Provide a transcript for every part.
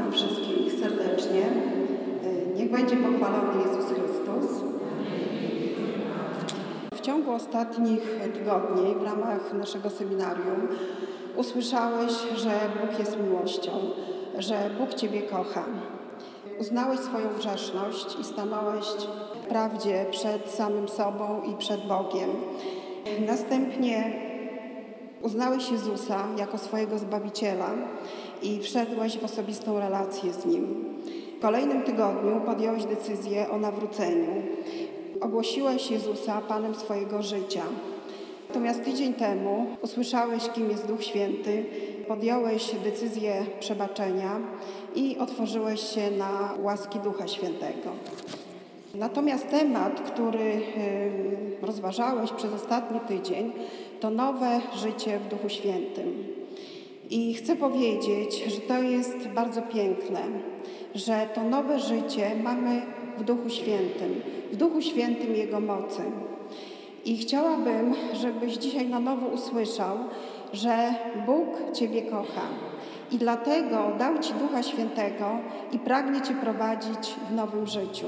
Witam wszystkich serdecznie. Niech będzie pochwalony Jezus Chrystus. W ciągu ostatnich tygodni w ramach naszego seminarium usłyszałeś, że Bóg jest miłością, że Bóg Ciebie kocha. Uznałeś swoją grzeszność i stanąłeś w prawdzie przed samym sobą i przed Bogiem. Następnie uznałeś Jezusa jako swojego Zbawiciela i wszedłeś w osobistą relację z Nim. W kolejnym tygodniu podjąłeś decyzję o nawróceniu. Ogłosiłeś Jezusa Panem swojego życia. Natomiast tydzień temu usłyszałeś, kim jest Duch Święty, podjąłeś decyzję przebaczenia i otworzyłeś się na łaski Ducha Świętego. Natomiast temat, który rozważałeś przez ostatni tydzień, to nowe życie w Duchu Świętym. I chcę powiedzieć, że to jest bardzo piękne, że to nowe życie mamy w Duchu Świętym, w Duchu Świętym Jego mocy. I chciałabym, żebyś dzisiaj na nowo usłyszał, że Bóg Ciebie kocha i dlatego dał Ci Ducha Świętego i pragnie Cię prowadzić w nowym życiu.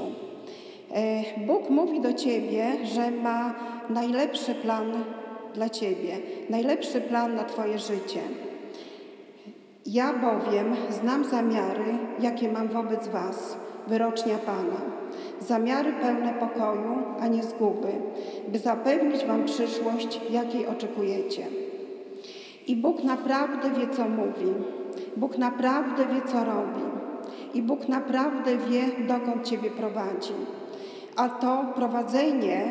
Bóg mówi do Ciebie, że ma najlepszy plan dla Ciebie, najlepszy plan na Twoje życie. Ja bowiem znam zamiary, jakie mam wobec Was, wyrocznia Pana. Zamiary pełne pokoju, a nie zguby, by zapewnić Wam przyszłość, jakiej oczekujecie. I Bóg naprawdę wie, co mówi. Bóg naprawdę wie, co robi. I Bóg naprawdę wie, dokąd Ciebie prowadzi. A to prowadzenie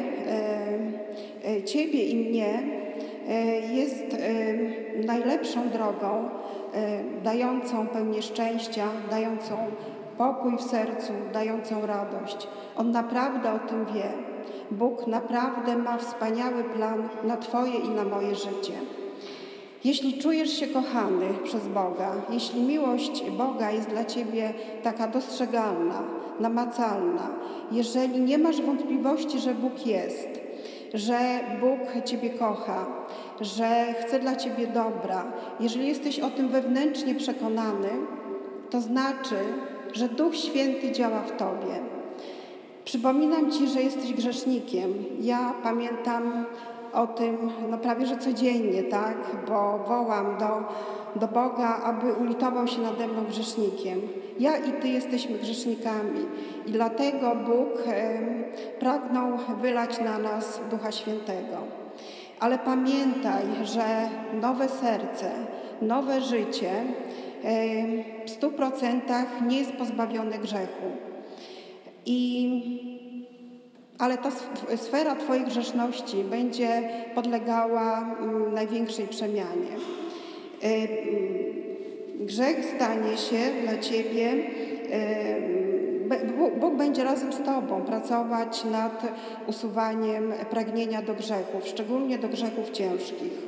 Ciebie i mnie jest najlepszą drogą, dającą pełnię szczęścia, dającą pokój w sercu, dającą radość. On naprawdę o tym wie. Bóg naprawdę ma wspaniały plan na Twoje i na moje życie. Jeśli czujesz się kochany przez Boga, jeśli miłość Boga jest dla Ciebie taka dostrzegalna, namacalna, jeżeli nie masz wątpliwości, że Bóg jest, że Bóg Ciebie kocha, że chce dla Ciebie dobra, jeżeli jesteś o tym wewnętrznie przekonany, to znaczy, że Duch Święty działa w Tobie. Przypominam Ci, że jesteś grzesznikiem. Ja pamiętam o tym prawie że codziennie, tak? Bo wołam do Boga, aby ulitował się nade mną grzesznikiem. Ja i Ty jesteśmy grzesznikami i dlatego Bóg pragnął wylać na nas Ducha Świętego. Ale pamiętaj, że nowe serce, nowe życie w 100% nie jest pozbawione grzechu. Ale ta sfera Twojej grzeszności będzie podlegała największej przemianie. Grzech stanie się dla Ciebie, Bóg będzie razem z Tobą pracować nad usuwaniem pragnienia do grzechów, szczególnie do grzechów ciężkich.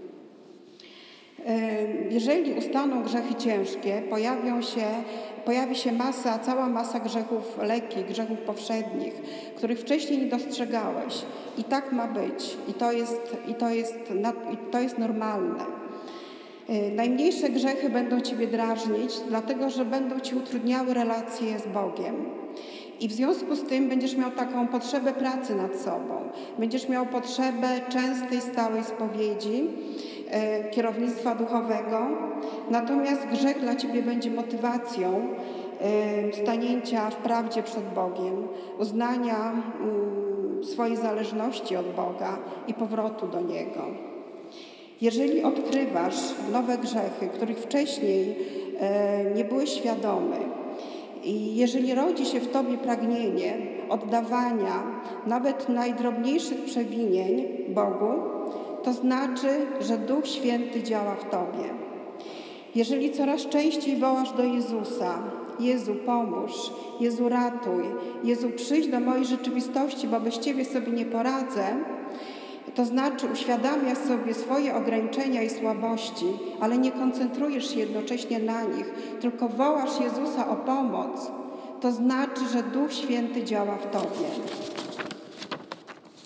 Jeżeli ustaną grzechy ciężkie, pojawi się cała masa grzechów lekkich, grzechów powszednich, których wcześniej nie dostrzegałeś. I tak ma być. I to jest normalne. Najmniejsze grzechy będą Ciebie drażnić, dlatego że będą Ci utrudniały relacje z Bogiem. I w związku z tym będziesz miał taką potrzebę pracy nad sobą. Będziesz miał potrzebę częstej, stałej spowiedzi, kierownictwa duchowego. Natomiast grzech dla Ciebie będzie motywacją stanięcia w prawdzie przed Bogiem, uznania swojej zależności od Boga i powrotu do Niego. Jeżeli odkrywasz nowe grzechy, których wcześniej nie byłeś świadomy, i jeżeli rodzi się w Tobie pragnienie oddawania nawet najdrobniejszych przewinień Bogu, to znaczy, że Duch Święty działa w Tobie. Jeżeli coraz częściej wołasz do Jezusa: Jezu, pomóż, Jezu, ratuj, Jezu, przyjdź do mojej rzeczywistości, bo bez Ciebie sobie nie poradzę, to znaczy uświadamiasz sobie swoje ograniczenia i słabości, ale nie koncentrujesz się jednocześnie na nich, tylko wołasz Jezusa o pomoc, to znaczy, że Duch Święty działa w Tobie.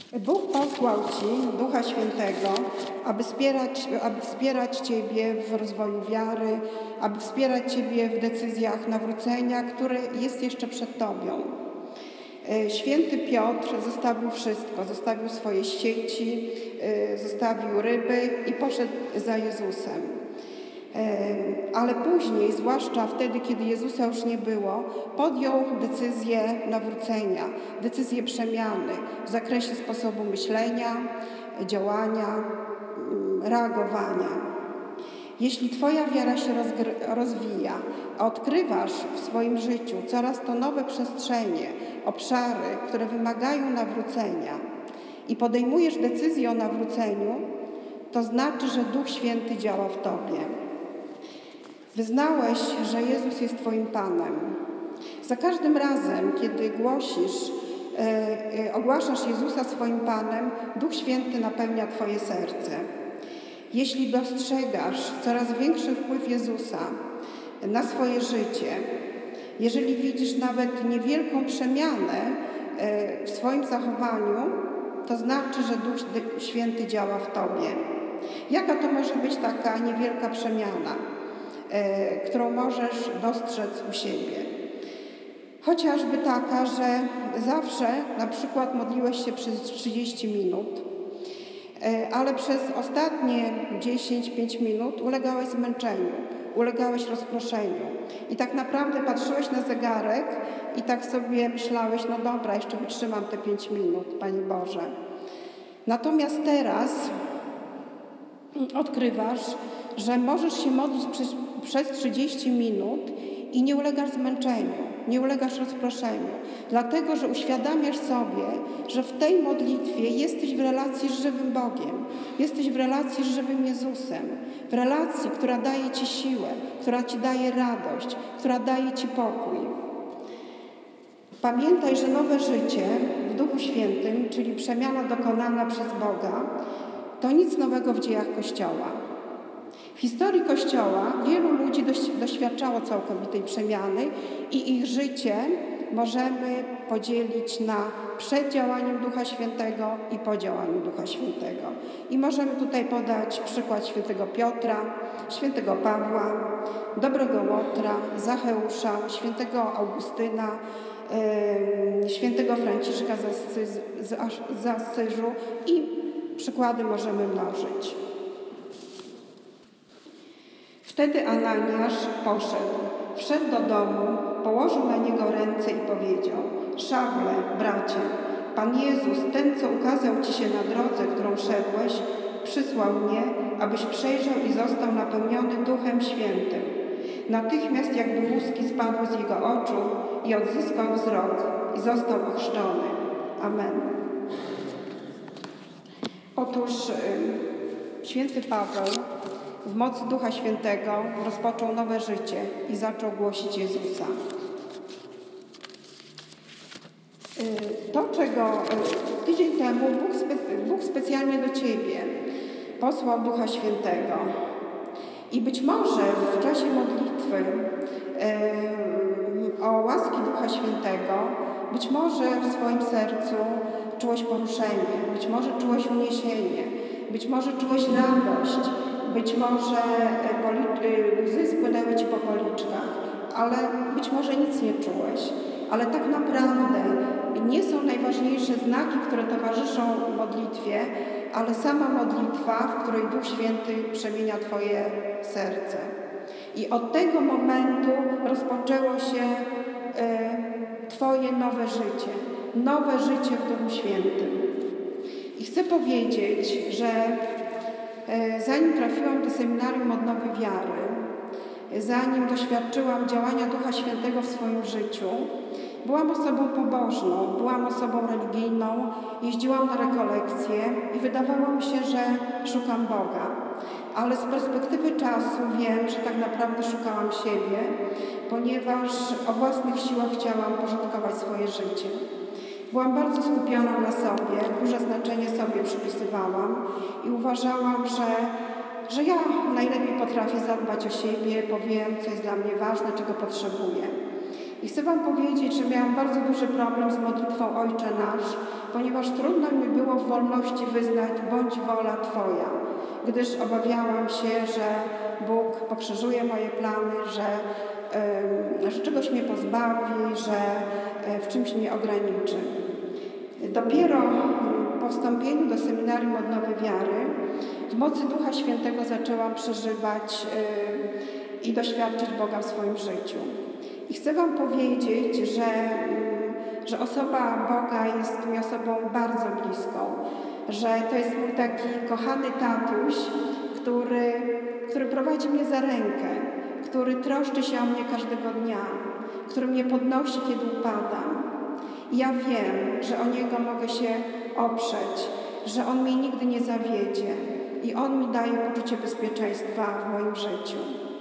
Bóg posłał Ci Ducha Świętego, aby wspierać Ciebie w rozwoju wiary, aby wspierać Ciebie w decyzjach nawrócenia, które jest jeszcze przed Tobą. Święty Piotr zostawił wszystko, zostawił swoje sieci, zostawił ryby i poszedł za Jezusem. Ale później, zwłaszcza wtedy, kiedy Jezusa już nie było, podjął decyzję nawrócenia, decyzję przemiany w zakresie sposobu myślenia, działania, reagowania. Jeśli Twoja wiara się rozwija, a odkrywasz w swoim życiu coraz to nowe przestrzenie, obszary, które wymagają nawrócenia i podejmujesz decyzję o nawróceniu, to znaczy, że Duch Święty działa w Tobie. Wyznałeś, że Jezus jest Twoim Panem. Za każdym razem, kiedy ogłaszasz Jezusa swoim Panem, Duch Święty napełnia Twoje serce. Jeśli dostrzegasz coraz większy wpływ Jezusa na swoje życie, jeżeli widzisz nawet niewielką przemianę w swoim zachowaniu, to znaczy, że Duch Święty działa w Tobie. Jaka to może być taka niewielka przemiana, którą możesz dostrzec u siebie? Chociażby taka, że zawsze na przykład modliłeś się przez 30 minut, ale przez ostatnie 10-5 minut ulegałeś zmęczeniu, ulegałeś rozproszeniu. I tak naprawdę patrzyłeś na zegarek i tak sobie myślałeś, no dobra, jeszcze wytrzymam te 5 minut, Panie Boże. Natomiast teraz odkrywasz, że możesz się modlić przez 30 minut i nie ulegasz zmęczeniu, nie ulegasz rozproszeniu, dlatego że uświadamiasz sobie, że w tej modlitwie jesteś w relacji z żywym Bogiem, jesteś w relacji z żywym Jezusem, w relacji, która daje Ci siłę, która Ci daje radość, która daje Ci pokój. Pamiętaj, że nowe życie w Duchu Świętym, czyli przemiana dokonana przez Boga, to nic nowego w dziejach Kościoła. W historii Kościoła wielu ludzi doświadczało całkowitej przemiany i ich życie możemy podzielić na przed działaniem Ducha Świętego i po działaniu Ducha Świętego. I możemy tutaj podać przykład świętego Piotra, świętego Pawła, dobrego Łotra, Zacheusza, świętego Augustyna, świętego Franciszka z Asyżu i przykłady możemy mnożyć. Wtedy Ananiasz wszedł do domu, położył na niego ręce i powiedział: Szawle, bracie, Pan Jezus, ten, co ukazał Ci się na drodze, którą szedłeś, przysłał mnie, abyś przejrzał i został napełniony Duchem Świętym. Natychmiast jakby łuski spadły z jego oczu i odzyskał wzrok i został ochrzczony. Amen. Otóż święty Paweł w mocy Ducha Świętego rozpoczął nowe życie i zaczął głosić Jezusa. To, czego tydzień temu Bóg specjalnie do Ciebie posłał Ducha Świętego. I być może w czasie modlitwy o łaski Ducha Świętego, być może w swoim sercu czułeś poruszenie, być może czułeś uniesienie, być może czułeś radość, być może łzy spłynęły Ci po policzkach, ale być może nic nie czułeś. Ale tak naprawdę nie są najważniejsze znaki, które towarzyszą modlitwie, ale sama modlitwa, w której Duch Święty przemienia Twoje serce. I od tego momentu rozpoczęło się Twoje nowe życie w Duchu Świętym. I chcę powiedzieć, że zanim trafiłam do seminarium odnowy wiary, zanim doświadczyłam działania Ducha Świętego w swoim życiu, byłam osobą pobożną, byłam osobą religijną, jeździłam na rekolekcje i wydawało mi się, że szukam Boga. Ale z perspektywy czasu wiem, że tak naprawdę szukałam siebie, ponieważ o własnych siłach chciałam porządkować swoje życie. Byłam bardzo skupiona na sobie, duże znaczenie sobie przypisywałam i uważałam, że ja najlepiej potrafię zadbać o siebie, powiem, co jest dla mnie ważne, czego potrzebuję. I chcę Wam powiedzieć, że miałam bardzo duży problem z modlitwą Ojcze Nasz, ponieważ trudno mi było w wolności wyznać bądź wola Twoja, gdyż obawiałam się, że Bóg pokrzyżuje moje plany, że czegoś mnie pozbawi, że w czymś mnie ograniczy. Dopiero po wstąpieniu do seminarium Odnowy Wiary w mocy Ducha Świętego zaczęłam przeżywać i doświadczyć Boga w swoim życiu. I chcę Wam powiedzieć, że osoba Boga jest mi osobą bardzo bliską, że to jest mój taki kochany tatuś, który prowadzi mnie za rękę, który troszczy się o mnie każdego dnia, który mnie podnosi, kiedy upadam. I ja wiem, że o Niego mogę się oprzeć, że On mnie nigdy nie zawiedzie i On mi daje poczucie bezpieczeństwa w moim życiu.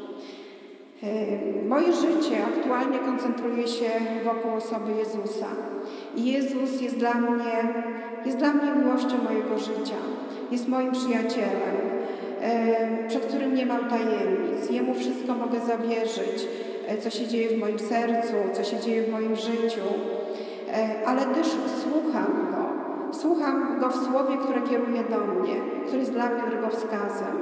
Moje życie aktualnie koncentruje się wokół osoby Jezusa. I Jezus jest dla mnie miłością mojego życia. Jest moim przyjacielem, przed którym nie mam tajemnic. Jemu wszystko mogę zawierzyć, co się dzieje w moim sercu, co się dzieje w moim życiu. Ale też słucham Go w słowie, które kieruje do mnie, które jest dla mnie drogowskazem.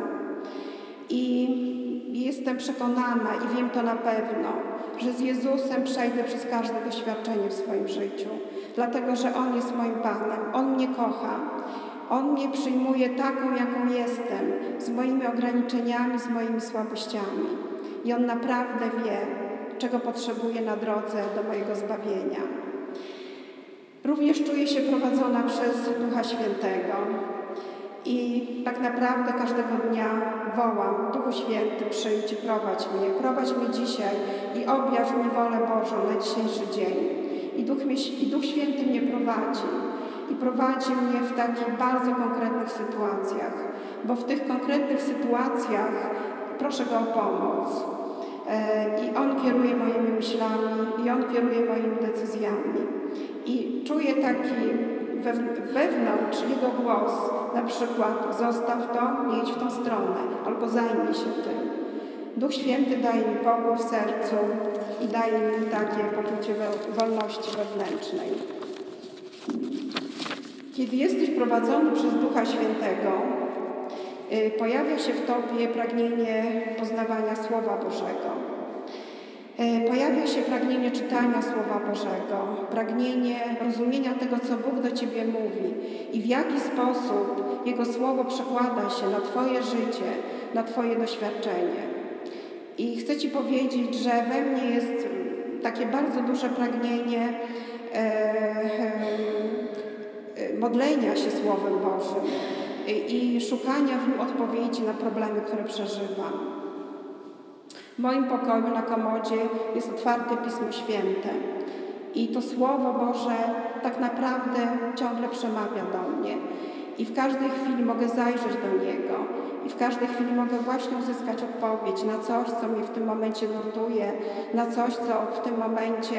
I jestem przekonana i wiem to na pewno, że z Jezusem przejdę przez każde doświadczenie w swoim życiu, dlatego że On jest moim Panem, On mnie kocha, On mnie przyjmuje taką, jaką jestem, z moimi ograniczeniami, z moimi słabościami. I On naprawdę wie, czego potrzebuję na drodze do mojego zbawienia. Również czuję się prowadzona przez Ducha Świętego. I tak naprawdę każdego dnia wołam: Duchu Święty, przyjdź i prowadź mnie dzisiaj i objaw mi wolę Bożą na dzisiejszy dzień. I Duch Święty mnie prowadzi. I prowadzi mnie w takich bardzo konkretnych sytuacjach, bo w tych konkretnych sytuacjach proszę Go o pomoc. I On kieruje moimi myślami, i On kieruje moimi decyzjami. I czuję taki wewnątrz Jego głos, na przykład: zostaw to, nie idź w tą stronę, albo zajmij się tym. Duch Święty daje mi pokój w sercu i daje mi takie poczucie wolności wewnętrznej. Kiedy jesteś prowadzony przez Ducha Świętego, pojawia się w Tobie pragnienie poznawania Słowa Bożego. Pojawia się pragnienie czytania Słowa Bożego, pragnienie rozumienia tego, co Bóg do Ciebie mówi i w jaki sposób Jego Słowo przekłada się na Twoje życie, na Twoje doświadczenie. I chcę Ci powiedzieć, że we mnie jest takie bardzo duże pragnienie modlenia się Słowem Bożym i szukania w nim odpowiedzi na problemy, które przeżywam. W moim pokoju na komodzie jest otwarte Pismo Święte i to Słowo Boże tak naprawdę ciągle przemawia do mnie. I w każdej chwili mogę zajrzeć do Niego i w każdej chwili mogę właśnie uzyskać odpowiedź na coś, co mnie w tym momencie nurtuje, na coś, co w tym momencie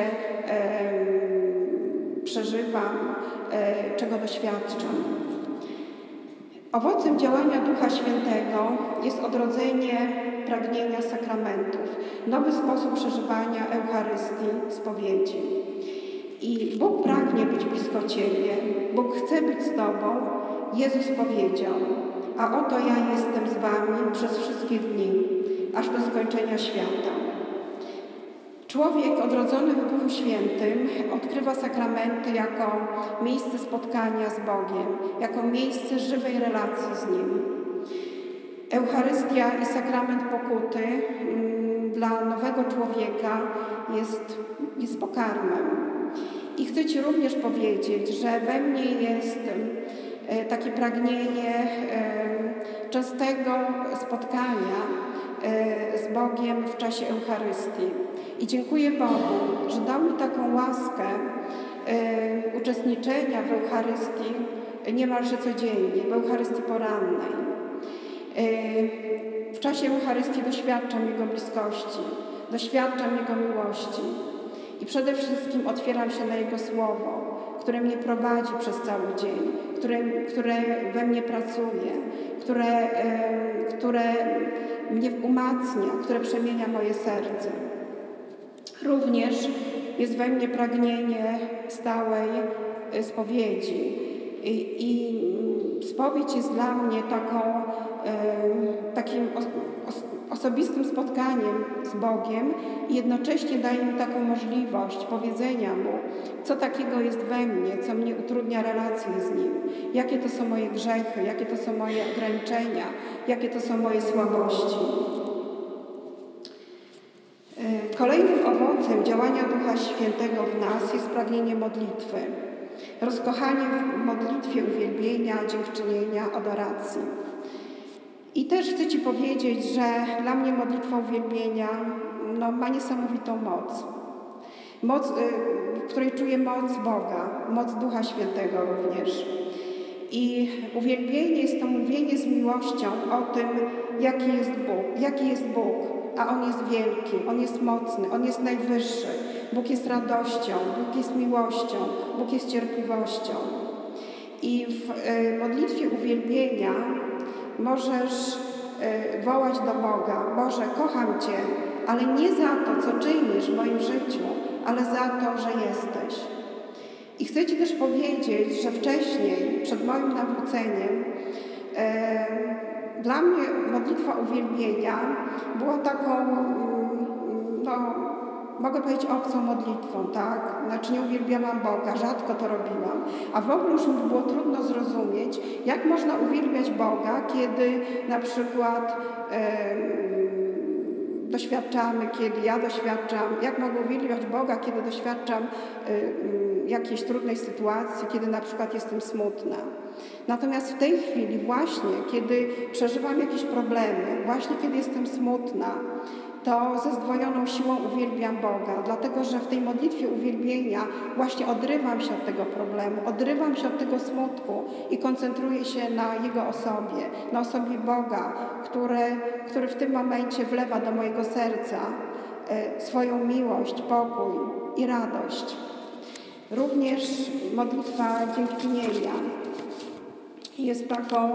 przeżywam, czego doświadczam. Owocem działania Ducha Świętego jest odrodzenie pragnienia sakramentów, nowy sposób przeżywania Eucharystii, spowiedzi. I Bóg pragnie być blisko Ciebie, Bóg chce być z Tobą. Jezus powiedział: a oto ja jestem z Wami przez wszystkie dni, aż do skończenia świata. Człowiek odrodzony w Duchu Świętym odkrywa sakramenty jako miejsce spotkania z Bogiem, jako miejsce żywej relacji z Nim. Eucharystia i sakrament pokuty dla nowego człowieka jest pokarmem. I chcę Ci również powiedzieć, że we mnie jest takie pragnienie częstego spotkania z Bogiem w czasie Eucharystii. I dziękuję Bogu, że dał mi taką łaskę uczestniczenia w Eucharystii niemalże codziennie, w Eucharystii porannej. W czasie Eucharystii doświadczam Jego bliskości, doświadczam Jego miłości i przede wszystkim otwieram się na Jego Słowo, które mnie prowadzi przez cały dzień, które we mnie pracuje, które mnie umacnia, które przemienia moje serce. Również jest we mnie pragnienie stałej spowiedzi. I spowiedź jest dla mnie takim osobistym spotkaniem z Bogiem i jednocześnie daje mi taką możliwość powiedzenia Mu, co takiego jest we mnie, co mnie utrudnia relacje z Nim, jakie to są moje grzechy, jakie to są moje ograniczenia, jakie to są moje słabości. Kolejnym owocem działania Ducha Świętego w nas jest pragnienie modlitwy. Rozkochanie w modlitwie uwielbienia, dziękczynienia, adoracji. I też chcę Ci powiedzieć, że dla mnie modlitwa uwielbienia ma niesamowitą moc. Moc, w której czuję moc Boga, moc Ducha Świętego również. I uwielbienie jest to mówienie z miłością o tym, jaki jest Bóg, a On jest wielki, On jest mocny, On jest najwyższy. Bóg jest radością, Bóg jest miłością, Bóg jest cierpliwością. I w modlitwie uwielbienia możesz wołać do Boga: Boże, kocham Cię, ale nie za to, co czynisz w moim życiu, ale za to, że jesteś. I chcę Ci też powiedzieć, że wcześniej, przed moim nawróceniem, dla mnie modlitwa uwielbienia była taką, mogę powiedzieć, obcą modlitwą, tak? Znaczy nie uwielbiałam Boga, rzadko to robiłam. A w ogóle już mi było trudno zrozumieć, jak można uwielbiać Boga, kiedy na przykład kiedy ja doświadczam, jak mogę uwielbiać Boga, kiedy doświadczam jakiejś trudnej sytuacji, kiedy na przykład jestem smutna. Natomiast w tej chwili właśnie, kiedy przeżywam jakieś problemy, właśnie kiedy jestem smutna, to ze zdwojoną siłą uwielbiam Boga, dlatego że w tej modlitwie uwielbienia właśnie odrywam się od tego problemu, odrywam się od tego smutku i koncentruję się na Jego osobie, na osobie Boga, który w tym momencie wlewa do mojego serca swoją miłość, pokój i radość. Również modlitwa dziękczynienia jest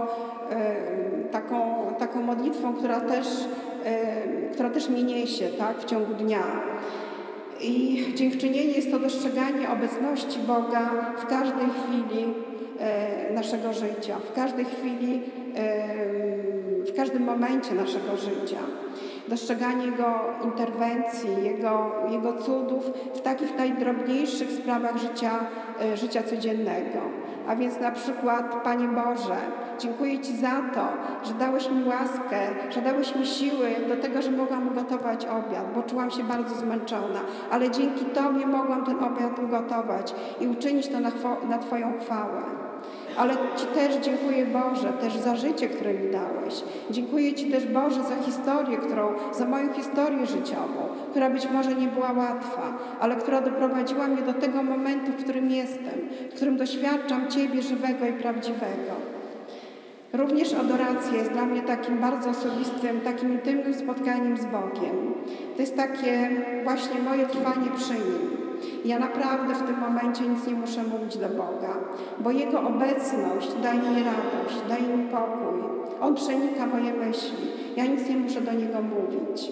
taką modlitwą, która też mnie niesie, tak, w ciągu dnia. I dziękczynienie jest to dostrzeganie obecności Boga w każdej chwili naszego życia, w każdej chwili, w każdym momencie naszego życia. Dostrzeganie Jego interwencji, Jego cudów w takich najdrobniejszych sprawach życia codziennego. A więc na przykład: Panie Boże, dziękuję Ci za to, że dałeś mi łaskę, że dałeś mi siły do tego, że mogłam ugotować obiad, bo czułam się bardzo zmęczona, ale dzięki Tobie mogłam ten obiad ugotować i uczynić to na Twoją chwałę. Ale Ci też dziękuję, Boże, też za życie, które mi dałeś. Dziękuję Ci też, Boże, za historię, za moją historię życiową, która być może nie była łatwa, ale która doprowadziła mnie do tego momentu, w którym jestem, w którym doświadczam Ciebie żywego i prawdziwego. Również adoracja jest dla mnie takim bardzo osobistym, takim intymnym spotkaniem z Bogiem. To jest takie właśnie moje trwanie przy Nim. Ja naprawdę w tym momencie nic nie muszę mówić do Boga, bo Jego obecność daje mi radość, daje mi pokój. On przenika moje myśli. Ja nic nie muszę do Niego mówić.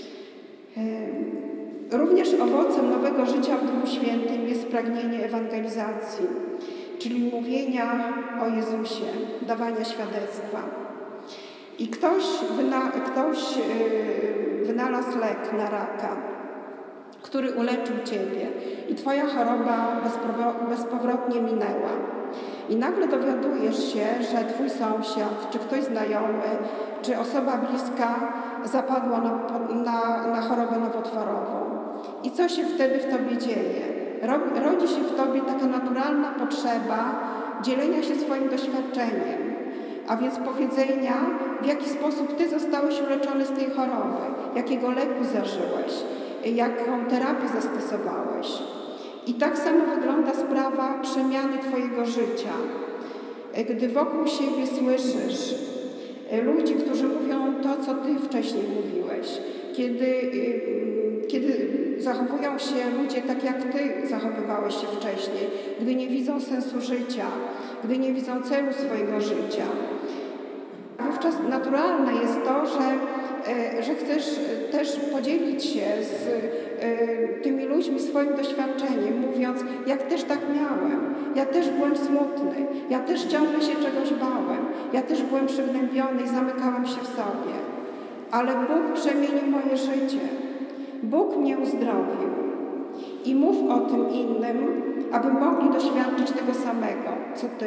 Również owocem nowego życia w Duchu Świętym jest pragnienie ewangelizacji, czyli mówienia o Jezusie, dawania świadectwa. I ktoś wynalazł lek na raka, który uleczył Ciebie i Twoja choroba bezpowrotnie minęła. I nagle dowiadujesz się, że Twój sąsiad, czy ktoś znajomy, czy osoba bliska zapadła na chorobę nowotworową. I co się wtedy w Tobie dzieje? Rodzi się w Tobie taka naturalna potrzeba dzielenia się swoim doświadczeniem, a więc powiedzenia, w jaki sposób Ty zostałeś uleczony z tej choroby, jakiego leku zażyłeś, jaką terapię zastosowałeś. I tak samo wygląda sprawa przemiany Twojego życia. Gdy wokół siebie słyszysz ludzi, którzy mówią to, co Ty wcześniej mówiłeś, kiedy zachowują się ludzie tak, jak Ty zachowywałeś się wcześniej, gdy nie widzą sensu życia, gdy nie widzą celu swojego życia, wówczas naturalne jest to, że chcesz też podzielić się z tymi tymi ludźmi swoim doświadczeniem, mówiąc, jak też tak miałem, ja też byłem smutny, ja też ciągle się czegoś bałem, ja też byłem przygnębiony i zamykałem się w sobie. Ale Bóg przemienił moje życie. Bóg mnie uzdrowił. I mów o tym innym, aby mogli doświadczyć tego samego, co Ty.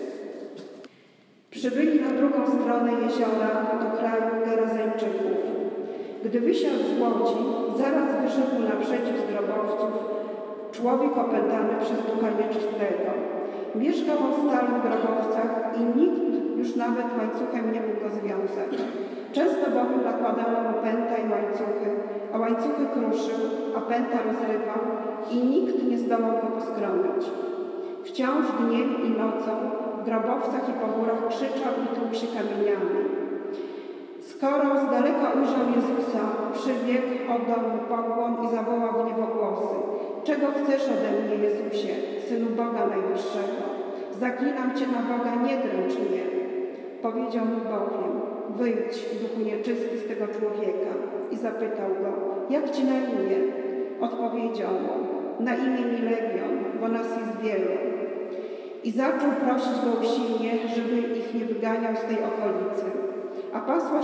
Przybyli na drugą stronę jeziora, do kraju Gerazeńczyków. Gdy wysiadł z łodzi, zaraz wyszedł naprzeciw z grobowców człowiek opętany przez ducha nieczystego. Mieszkał on stale w grobowcach i nikt już nawet łańcuchem nie mógł go związać. Często bowiem nakładano mu pęta i łańcuchy, a łańcuchy kruszył, a pęta rozrywał i nikt nie zdołał go poskromić. Wciąż dniem i nocą w grobowcach i po górach krzyczał i tłukł się kamieniami. Skoro z daleka ujrzał Jezusa, przybiegł, oddał mu pokłon i zawołał w niebogłosy: Czego chcesz ode mnie, Jezusie, Synu Boga Najwyższego? Zaklinam Cię na Boga, nie dręcz mnie. Powiedział mu bowiem: Wyjdź, duchu nieczysty, z tego człowieka. I zapytał go: Jak Ci na imię? Odpowiedział mu: Na imię mi Legion, bo nas jest wielu. I zaczął prosić go usilnie, żeby ich nie wyganiał z tej okolicy. A pasła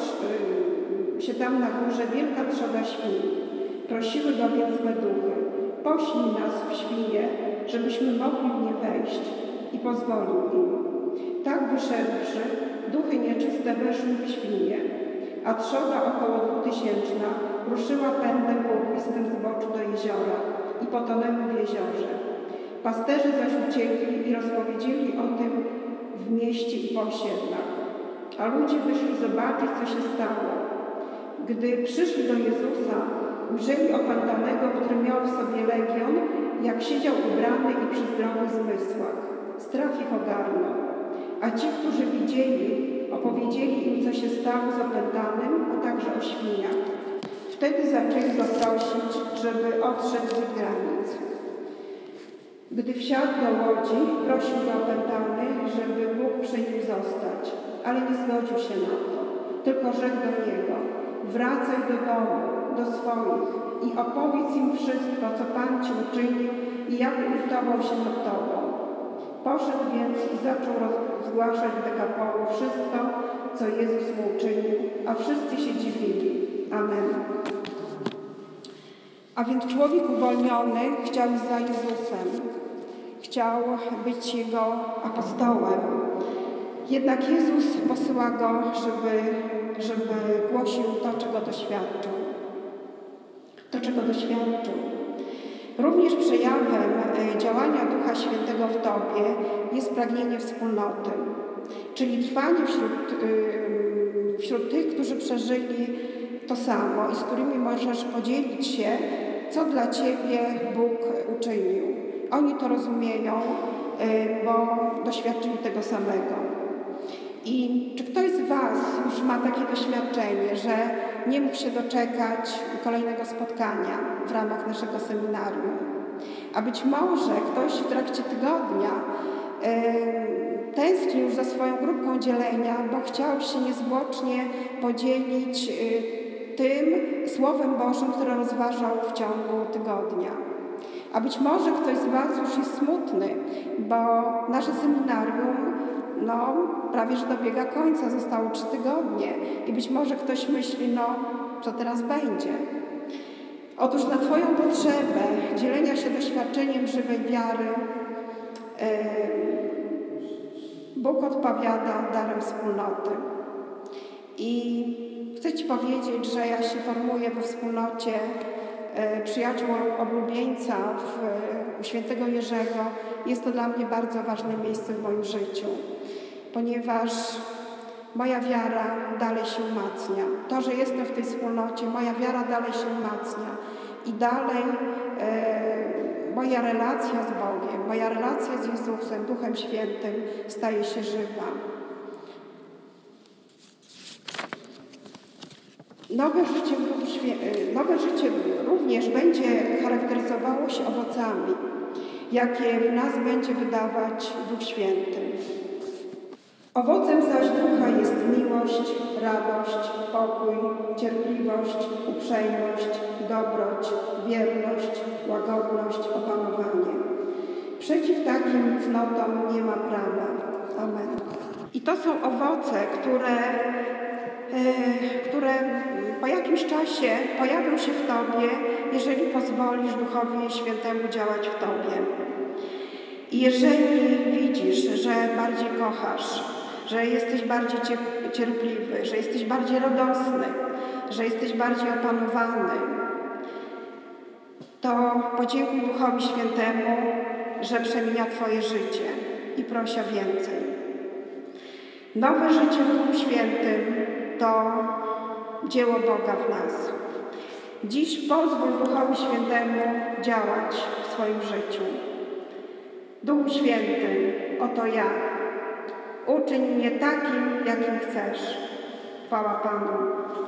się tam na górze wielka trzada świn. Prosiły go więc złe duchy: Poślij nas w świnie, żebyśmy mogli w nie wejść. I pozwolił im. Tak wyszedłszy, duchy nieczyste weszły w świnie, a trzoda około 2000 ruszyła pędem połowistym z boczu do jeziora i potonęły w jeziorze. Pasterze zaś uciekli i rozpowiedzieli o tym w mieście i po osiedlach. A ludzie wyszli zobaczyć, co się stało. Gdy przyszli do Jezusa, ujrzeli opętanego, który miał w sobie legion, jak siedział ubrany i przy zdrowych zmysłach. Strach ich ogarnął. A ci, którzy widzieli, opowiedzieli im, co się stało z opętanym, a także o świniach. Wtedy zaczęli go prosić, żeby odszedł z ich granic. Gdy wsiadł do łodzi, prosił go opętany, żeby mógł przy nim zostać, ale nie zgodził się na to, tylko rzekł do niego: Wracaj do domu, do swoich i opowiedz im wszystko, co Pan Ci uczynił i jak ulitował się nad Tobą. Poszedł więc i zaczął rozgłaszać w Dekapolu wszystko, co Jezus mu uczynił, a wszyscy się dziwili. Amen. A więc człowiek uwolniony chciał iść za Jezusem. Chciał być Jego apostołem. Jednak Jezus posyła go, żeby głosił to, czego doświadczył. Również przejawem działania Ducha Świętego w Tobie jest pragnienie wspólnoty, czyli trwanie wśród tych, którzy przeżyli to samo i z którymi możesz podzielić się, co dla Ciebie Bóg uczynił. Oni to rozumieją, bo doświadczyli tego samego. I czy ktoś z Was już ma takie doświadczenie, że nie mógł się doczekać kolejnego spotkania w ramach naszego seminarium? A być może ktoś w trakcie tygodnia tęskni już za swoją grupką dzielenia, bo chciał się niezwłocznie podzielić tym Słowem Bożym, które rozważał w ciągu tygodnia. A być może ktoś z Was już jest smutny, bo nasze seminarium prawie że dobiega końca, zostało 3 tygodnie i być może ktoś myśli, co teraz będzie. Otóż na Twoją potrzebę dzielenia się doświadczeniem żywej wiary Bóg odpowiada darem wspólnoty. I chcę Ci powiedzieć, że ja się formuję we wspólnocie przyjaciół oblubieńca u świętego Jerzego. Jest to dla mnie bardzo ważne miejsce w moim życiu, ponieważ moja wiara dalej się umacnia. To, że jestem w tej wspólnocie, moja wiara dalej się umacnia i dalej moja relacja z Bogiem, moja relacja z Jezusem, Duchem Świętym staje się żywa. Nowe życie również będzie charakteryzowało się owocami, jakie w nas będzie wydawać Duch Święty. Owocem zaś ducha jest miłość, radość, pokój, cierpliwość, uprzejmość, dobroć, wierność, łagodność, opanowanie. Przeciw takim cnotom nie ma prawa. Amen. I to są owoce, które po jakimś czasie pojawią się w Tobie, jeżeli pozwolisz Duchowi Świętemu działać w Tobie. I jeżeli widzisz, że bardziej kochasz, że jesteś bardziej cierpliwy, że jesteś bardziej radosny, że jesteś bardziej opanowany, to podziękuj Duchowi Świętemu, że przemienia Twoje życie i prosi o więcej. Nowe życie w Duchu Świętym to dzieło Boga w nas. Dziś pozwól Duchowi Świętemu działać w swoim życiu. Duchu Święty, oto ja. Uczyń mnie takim, jakim chcesz. Chwała Panu.